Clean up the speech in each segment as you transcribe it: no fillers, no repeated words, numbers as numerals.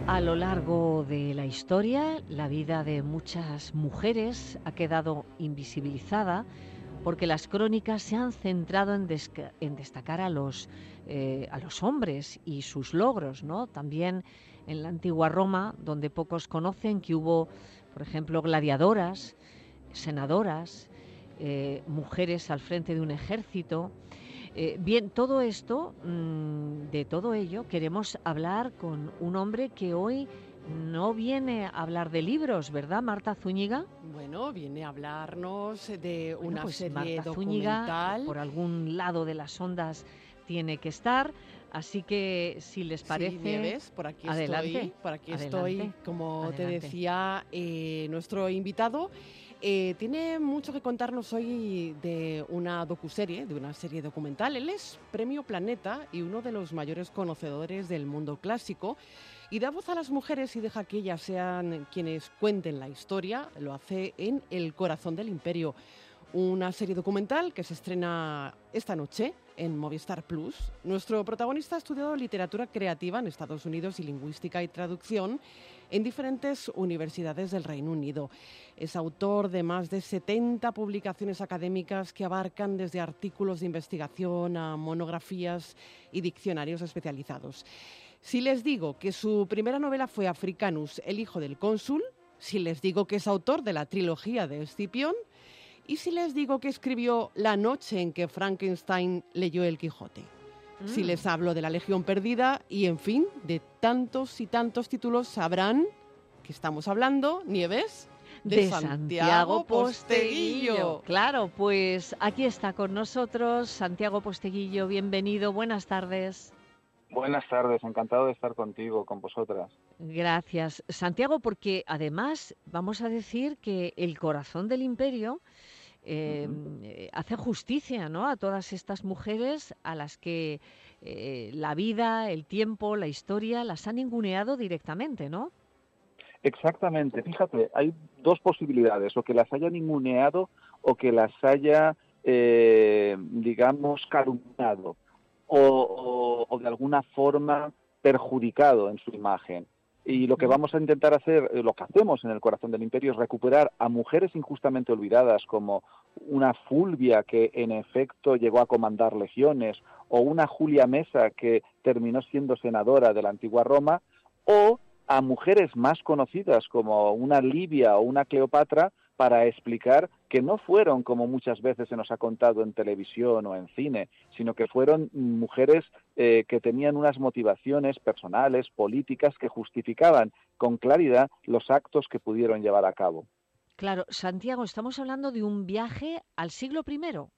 A lo largo de la historia, la vida de muchas mujeres ha quedado invisibilizada porque las crónicas se han centrado en destacar a los hombres y sus logros, ¿no? También en la antigua Roma, donde pocos conocen que hubo, por ejemplo, gladiadoras, senadoras, mujeres al frente de un ejército. Bien, todo esto, de todo ello, queremos hablar con un hombre que hoy no viene a hablar de libros, ¿verdad, Marta Zúñiga? Bueno, viene a hablarnos de Bueno, una pues serie Marta Zúñiga, documental. por algún lado de las ondas tiene que estar, así que si les Sí, parece, Nieves, adelante, por aquí estoy. adelante, Como te adelante. decía, nuestro invitado tiene mucho que contarnos hoy de una docuserie, de una serie documental. Él es Premio Planeta y uno de los mayores conocedores del mundo clásico. Y da voz a las mujeres y deja que ellas sean quienes cuenten la historia. Lo hace en El Corazón del Imperio, una serie documental que se estrena esta noche en Movistar Plus. Nuestro protagonista ha estudiado literatura creativa en Estados Unidos y lingüística y traducción en diferentes universidades del Reino Unido. Es autor de más de 70 publicaciones académicas que abarcan desde artículos de investigación a monografías y diccionarios especializados. Si les digo que su primera novela fue Africanus, el hijo del cónsul, si les digo que es autor de la trilogía de Escipión, y si les digo que escribió La noche en que Frankenstein leyó el Quijote. Si les hablo de La Legión Perdida y, en fin, de tantos y tantos títulos, sabrán que estamos hablando, Nieves, de Santiago Santiago Posteguillo. Posteguillo. Claro, pues aquí está con nosotros Santiago Posteguillo. Bienvenido, buenas tardes. Buenas tardes, encantado de estar contigo, con vosotras. Gracias, Santiago, porque además vamos a decir que El Corazón del Imperio hace justicia, ¿no?, a todas estas mujeres a las que la vida, el tiempo, la historia las han ninguneado directamente, ¿no? Exactamente, fíjate, hay dos posibilidades, o que las haya ninguneado o que las haya, digamos, calumniado o de alguna forma perjudicado en su imagen. Y lo que vamos a intentar hacer, lo que hacemos en El Corazón del Imperio, es recuperar a mujeres injustamente olvidadas, como una Fulvia que en efecto llegó a comandar legiones, o una Julia Mesa que terminó siendo senadora de la antigua Roma, o a mujeres más conocidas como una Livia o una Cleopatra, para explicar que no fueron, como muchas veces se nos ha contado en televisión o en cine, sino que fueron mujeres que tenían unas motivaciones personales, políticas, que justificaban con claridad los actos que pudieron llevar a cabo. Claro, Santiago, estamos hablando de un viaje al siglo primero.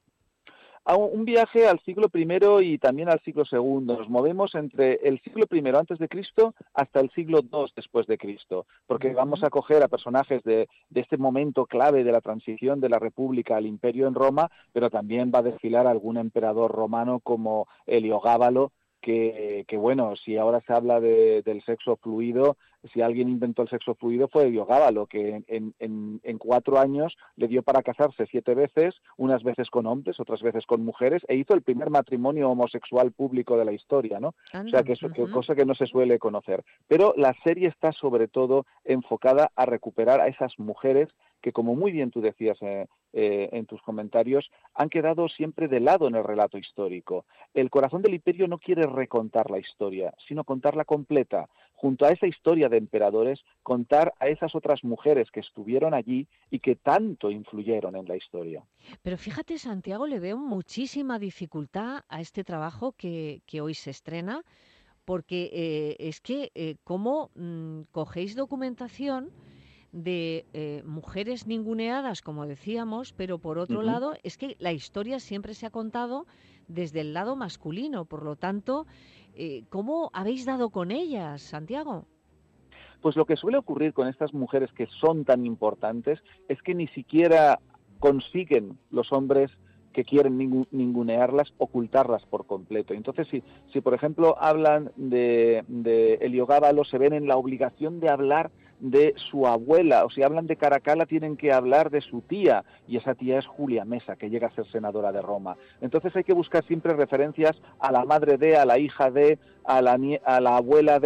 A un viaje al siglo I y también al siglo II. Nos movemos entre el siglo I antes de Cristo hasta el siglo II después de Cristo, porque vamos a coger a personajes de este momento clave de la transición de la República al Imperio en Roma, pero también va a desfilar algún emperador romano como Heliogábalo, que bueno, si ahora se habla del sexo fluido, si alguien inventó el sexo fluido fue Heliogábalo, que en 4 años le dio para casarse 7 veces, unas veces con hombres, otras veces con mujeres, e hizo el primer matrimonio homosexual público de la historia, ¿no? O sea, Anda, que es cosa que no se suele conocer. Pero la serie está sobre todo enfocada a recuperar a esas mujeres que, como muy bien tú decías en tus comentarios, han quedado siempre de lado en el relato histórico. El Corazón del Imperio no quiere recontar la historia, sino contarla completa. Junto a esa historia de emperadores, contar a esas otras mujeres que estuvieron allí y que tanto influyeron en la historia. Pero fíjate, Santiago, le veo muchísima dificultad a este trabajo que hoy se estrena, porque es que cómo cogéis documentación de mujeres ninguneadas, como decíamos, pero por otro Uh-huh. lado es que la historia siempre se ha contado desde el lado masculino. Por lo tanto, ¿cómo habéis dado con ellas, Santiago? Pues lo que suele ocurrir con estas mujeres que son tan importantes es que ni siquiera consiguen los hombres que quieren ningunearlas, ocultarlas por completo. Entonces, si por ejemplo hablan de Heliogábalo, se ven en la obligación de hablar de su abuela, o si hablan de Caracalla tienen que hablar de su tía, y esa tía es Julia Mesa, que llega a ser senadora de Roma. Entonces hay que buscar siempre referencias a la madre de, a la hija de, a la abuela de,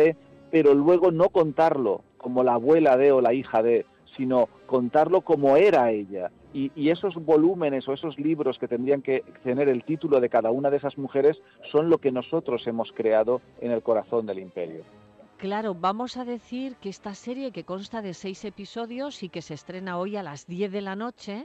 pero luego no contarlo como la abuela de o la hija de, sino contarlo como era ella. Y esos volúmenes o esos libros que tendrían que tener el título de cada una de esas mujeres son lo que nosotros hemos creado en el corazón del Imperio. Claro, vamos a decir que esta serie, que consta de 6 episodios y que se estrena hoy a las 10 de la noche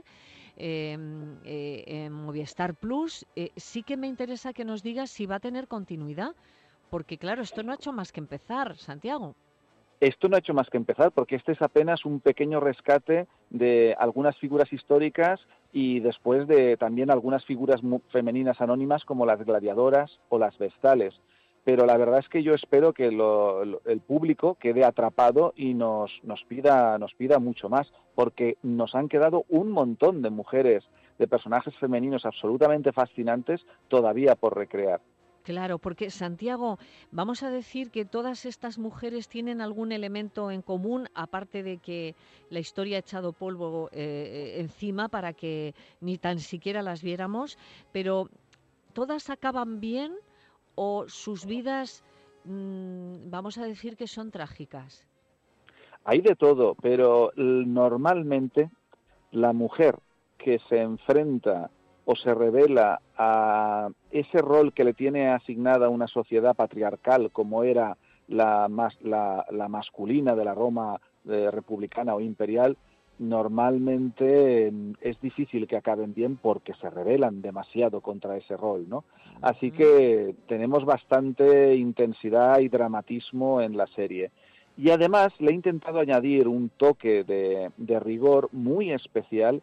en Movistar Plus, sí que me interesa que nos digas si va a tener continuidad, porque claro, esto no ha hecho más que empezar, Santiago. Esto no ha hecho más que empezar, porque este es apenas un pequeño rescate de algunas figuras históricas y después de también algunas figuras femeninas anónimas como las gladiadoras o las vestales. Pero la verdad es que yo espero que el público quede atrapado y nos pida mucho más, porque nos han quedado un montón de mujeres, de personajes femeninos absolutamente fascinantes todavía por recrear. Claro, porque Santiago, vamos a decir que todas estas mujeres tienen algún elemento en común, aparte de que la historia ha echado polvo encima para que ni tan siquiera las viéramos, pero ¿todas acaban bien o sus vidas, vamos a decir que son trágicas? Hay de todo, pero normalmente la mujer que se enfrenta o se revela a ese rol que le tiene asignada una sociedad patriarcal, como era la masculina de la Roma republicana o imperial, normalmente es difícil que acaben bien porque se rebelan demasiado contra ese rol, ¿no? Así que tenemos bastante intensidad y dramatismo en la serie. Y además le he intentado añadir un toque de rigor muy especial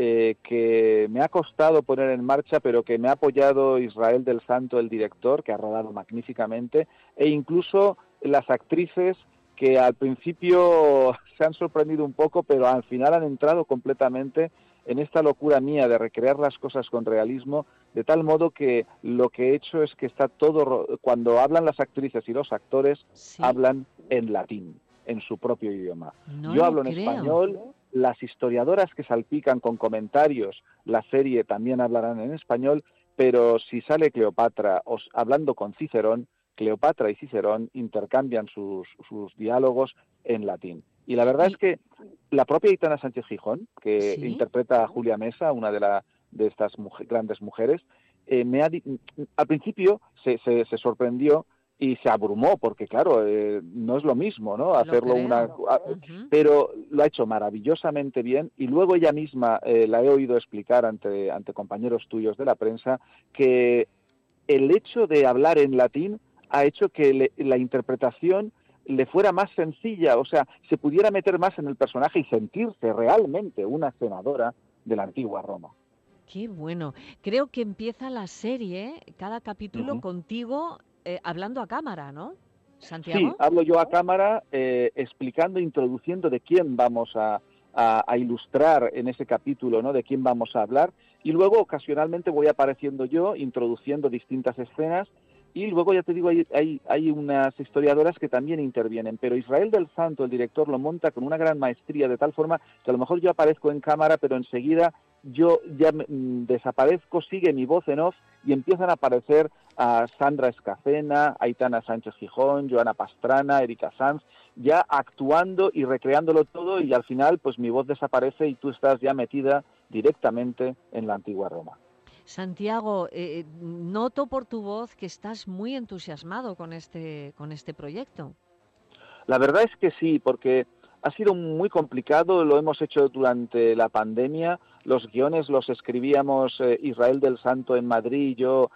que me ha costado poner en marcha, pero que me ha apoyado Israel del Santo, el director, que ha rodado magníficamente, e incluso las actrices que al principio se han sorprendido un poco, pero al final han entrado completamente en esta locura mía de recrear las cosas con realismo, de tal modo que lo que he hecho es que está todo, cuando hablan las actrices y los actores, Sí, hablan en latín, en su propio idioma. no Yo lo hablo en creo. español, las historiadoras que salpican con comentarios la serie también hablarán en español, pero si sale Cleopatra hablando con Cicerón, Cleopatra y Cicerón intercambian sus diálogos en latín. Y la verdad es Y que la propia Aitana Sánchez Gijón, que sí, interpreta a Julia Mesa, una de estas grandes mujeres, al principio se sorprendió y se abrumó, porque claro, no es lo mismo, ¿no? lo Hacerlo creo. Ujú. pero lo ha hecho maravillosamente bien y luego ella misma la he oído explicar ante compañeros tuyos de la prensa que el hecho de hablar en latín ha hecho que la interpretación le fuera más sencilla, o sea, se pudiera meter más en el personaje y sentirse realmente una senadora de la antigua Roma. Qué bueno. Creo que empieza la serie, cada capítulo Ujú. contigo hablando a cámara, ¿no, Sí, Santiago? hablo yo a cámara explicando, introduciendo de quién vamos a ilustrar en ese capítulo, ¿no? De quién vamos a hablar, y luego ocasionalmente voy apareciendo yo, introduciendo distintas escenas, y luego ya te digo, hay unas historiadoras que también intervienen, pero Israel del Santo, el director, lo monta con una gran maestría, de tal forma que a lo mejor yo aparezco en cámara, pero enseguida yo ya desaparezco, sigue mi voz en off, y empiezan a aparecer a Sandra Escacena, Aitana Sánchez Gijón, Joana Pastrana, Erika Sanz, ya actuando y recreándolo todo, y al final pues mi voz desaparece y tú estás ya metida directamente en la antigua Roma. Santiago, noto por tu voz que estás muy entusiasmado con este proyecto. La verdad es que sí, porque ha sido muy complicado, lo hemos hecho durante la pandemia, los guiones los escribíamos Israel del Santo en Madrid y yo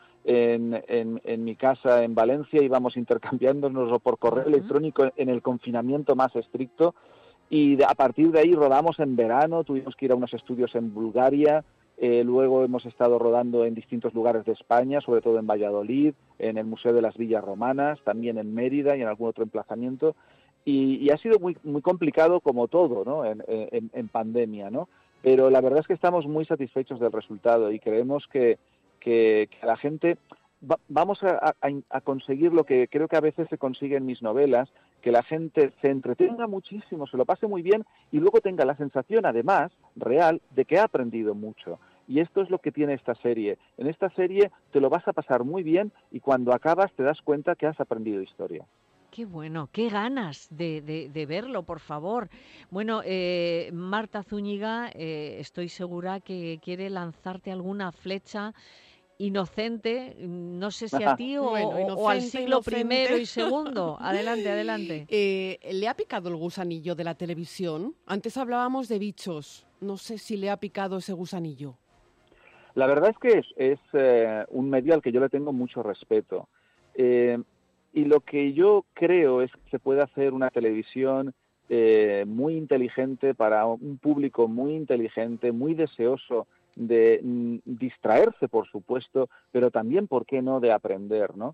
en mi casa en Valencia, íbamos intercambiándonoslo por correo Ujú. electrónico en el confinamiento más estricto, y a partir de ahí rodamos en verano, tuvimos que ir a unos estudios en Bulgaria, luego hemos estado rodando en distintos lugares de España, sobre todo en Valladolid, en el Museo de las Villas Romanas, también en Mérida y en algún otro emplazamiento, y ha sido muy, muy complicado como todo, ¿no? En pandemia, ¿no? Pero la verdad es que estamos muy satisfechos del resultado y creemos que la gente vamos a conseguir lo que creo que a veces se consigue en mis novelas, que la gente se entretenga muchísimo, se lo pase muy bien y luego tenga la sensación, además, real, de que ha aprendido mucho. Y esto es lo que tiene esta serie. En esta serie te lo vas a pasar muy bien y cuando acabas te das cuenta que has aprendido historia. Qué bueno, qué ganas de verlo, por favor. Bueno, Marta Zúñiga, estoy segura que quiere lanzarte alguna flecha inocente, no sé si a ti Bueno, o al inocente, siglo primero inocente. y segundo. Adelante, adelante. ¿Le ha picado el gusanillo de la televisión? Antes hablábamos de bichos. No sé si le ha picado ese gusanillo. La verdad es que es un medio al que yo le tengo mucho respeto. Eh, y lo que yo creo es que se puede hacer una televisión muy inteligente para un público muy inteligente, muy deseoso de distraerse, por supuesto, pero también, ¿por qué no?, de aprender, ¿no?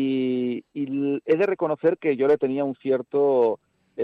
Y he de reconocer que yo le tenía un cierto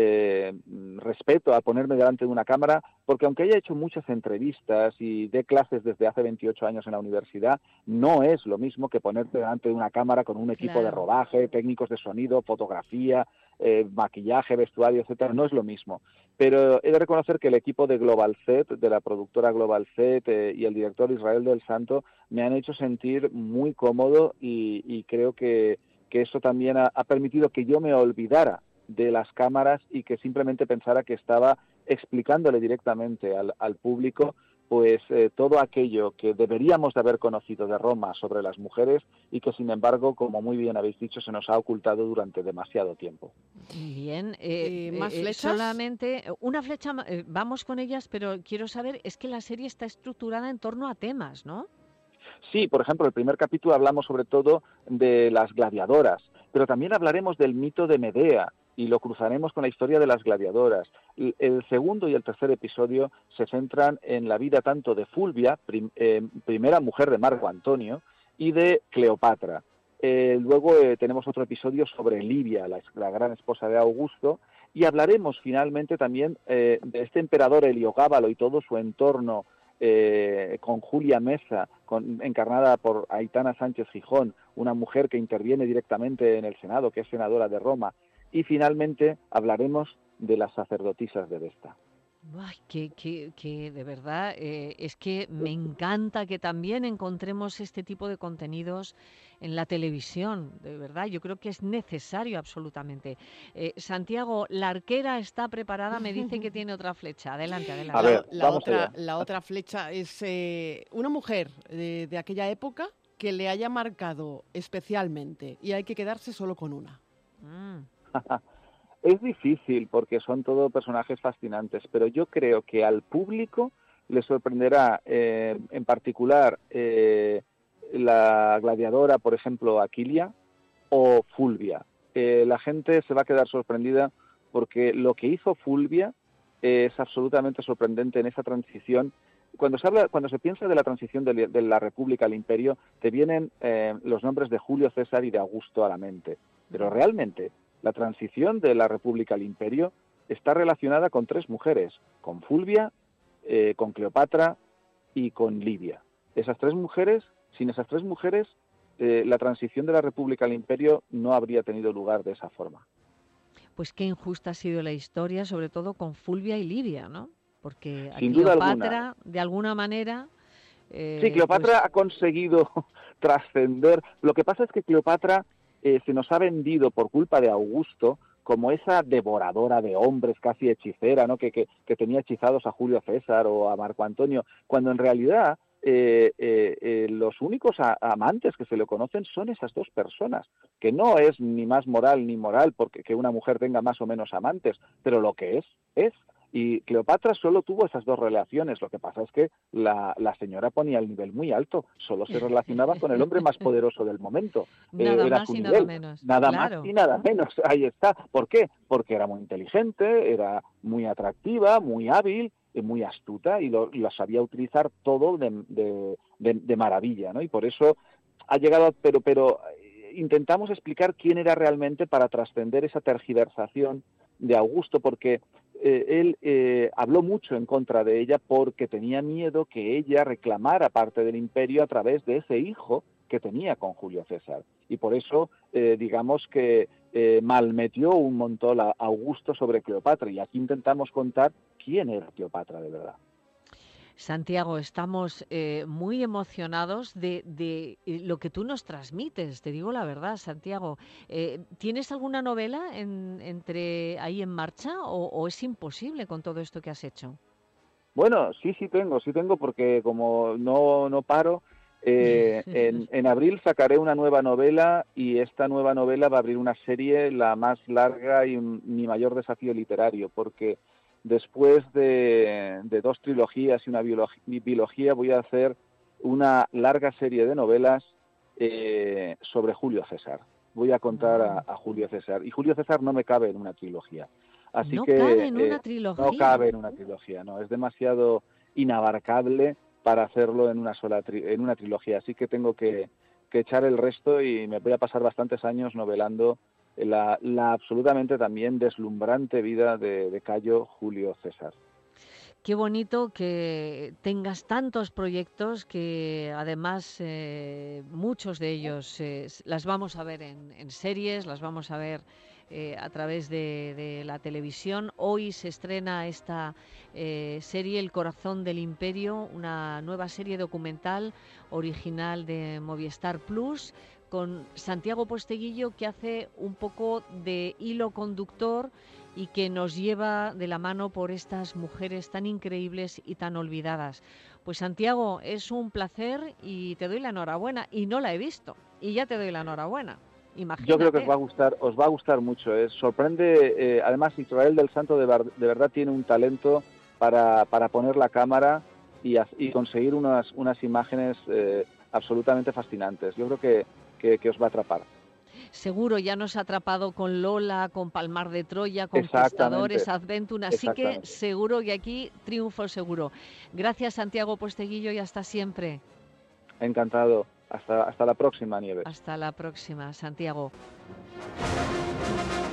respeto a ponerme delante de una cámara, porque aunque haya hecho muchas entrevistas y dé clases desde hace 28 años en la universidad, no es lo mismo que ponerte delante de una cámara con un equipo de Claro. rodaje, técnicos de sonido, fotografía, maquillaje, vestuario, etcétera. No es lo mismo. Pero he de reconocer que el equipo de Global Set, de la productora Global Set, y el director Israel del Santo me han hecho sentir muy cómodo y creo que eso también ha permitido que yo me olvidara de las cámaras y que simplemente pensara que estaba explicándole directamente al público pues todo aquello que deberíamos de haber conocido de Roma sobre las mujeres y que sin embargo, como muy bien habéis dicho, se nos ha ocultado durante demasiado tiempo. Bien, ¿Más flechas? solamente una flecha, vamos con ellas, pero quiero saber, es que la serie está estructurada en torno a temas, ¿no? Sí, por ejemplo, el primer capítulo hablamos sobre todo de las gladiadoras, pero también hablaremos del mito de Medea y lo cruzaremos con la historia de las gladiadoras. El segundo y el tercer episodio se centran en la vida tanto de Fulvia, primera mujer de Marco Antonio, y de Cleopatra. Luego tenemos otro episodio sobre Livia, la gran esposa de Augusto, y hablaremos finalmente también de este emperador Heliogábalo y todo su entorno, con Julia Mesa, encarnada por Aitana Sánchez Gijón, una mujer que interviene directamente en el Senado, que es senadora de Roma, y finalmente hablaremos de las sacerdotisas de Vesta. Ay, que de verdad, es que me encanta que también encontremos este tipo de contenidos en la televisión, de verdad, yo creo que es necesario absolutamente. Santiago, la arquera está preparada, me dice que tiene otra flecha. Adelante, A adelante. ver, vamos allá. La otra flecha es una mujer de aquella época que le haya marcado especialmente y hay que quedarse solo con una. Mm. Es difícil porque son todos personajes fascinantes, pero yo creo que al público le sorprenderá en particular la gladiadora, por ejemplo, Aquilia o Fulvia. La gente se va a quedar sorprendida porque lo que hizo Fulvia es absolutamente sorprendente en esa transición. Cuando se piensa de la transición de la República al Imperio, te vienen los nombres de Julio César y de Augusto a la mente. Pero realmente la transición de la República al Imperio está relacionada con tres mujeres, con Fulvia, con Cleopatra y con Livia. Sin esas tres mujeres, la transición de la República al Imperio no habría tenido lugar de esa forma. Pues qué injusta ha sido la historia, sobre todo con Fulvia y Livia, ¿no? Porque a Sin duda alguna. Cleopatra, de alguna manera, Sí, Cleopatra pues ha conseguido trascender. Lo que pasa es que Cleopatra se nos ha vendido por culpa de Augusto como esa devoradora de hombres, casi hechicera, ¿no? que tenía hechizados a Julio César o a Marco Antonio, cuando en realidad los únicos amantes que se le conocen son esas dos personas, que no es ni más moral ni moral porque que una mujer tenga más o menos amantes, pero lo que es. Y Cleopatra solo tuvo esas dos relaciones. Lo que pasa es que la señora ponía el nivel muy alto. Solo se relacionaba con el hombre más poderoso del momento. nada Era más su y nada nivel. menos. Nada más Claro. y nada menos. Ahí está. ¿Por qué? Porque era muy inteligente, era muy atractiva, muy hábil, muy astuta y lo sabía utilizar todo de maravilla, ¿no? Y por eso ha llegado, pero intentamos explicar quién era realmente para trascender esa tergiversación de Augusto, porque él habló mucho en contra de ella porque tenía miedo que ella reclamara parte del imperio a través de ese hijo que tenía con Julio César. Y por eso, digamos que malmetió un montón a Augusto sobre Cleopatra. Y aquí intentamos contar quién era Cleopatra de verdad. Santiago, estamos muy emocionados de lo que tú nos transmites, te digo la verdad, Santiago. ¿Tienes alguna novela entre ahí en marcha o es imposible con todo esto que has hecho? Bueno, sí tengo, porque como no paro, en abril sacaré una nueva novela y esta nueva novela va a abrir una serie, la más larga y mi mayor desafío literario, porque después de dos trilogías y una biología voy a hacer una larga serie de novelas sobre Julio César. Voy a contar Ah, a Julio César y Julio César no me cabe en una trilogía. Así no cabe que en una no trilogía. cabe en una trilogía, no, es demasiado inabarcable para hacerlo en en una trilogía, así que tengo que echar el resto y me voy a pasar bastantes años novelando la absolutamente también deslumbrante vida de Cayo Julio César. Qué bonito que tengas tantos proyectos que además muchos de ellos las vamos a ver en series, las vamos a ver a través de la televisión. Hoy se estrena esta serie El Corazón del Imperio, una nueva serie documental original de Movistar Plus con Santiago Posteguillo, que hace un poco de hilo conductor y que nos lleva de la mano por estas mujeres tan increíbles y tan olvidadas. Pues Santiago, es un placer y te doy la enhorabuena. Y no la he visto, y ya te doy la enhorabuena. Yo creo que Imagínate. os va a gustar mucho. Sorprende, además Israel del Santo de verdad tiene un talento para poner la cámara y conseguir unas imágenes absolutamente fascinantes. Yo creo que os va a atrapar. Seguro ya nos ha atrapado con Lola, con Palmar de Troya, Conquistadores, Exactamente, Adventure, así que exactamente. seguro que aquí triunfo seguro. Gracias Santiago Posteguillo y hasta siempre. Encantado. Hasta la próxima, Nieves. Hasta la próxima, Santiago.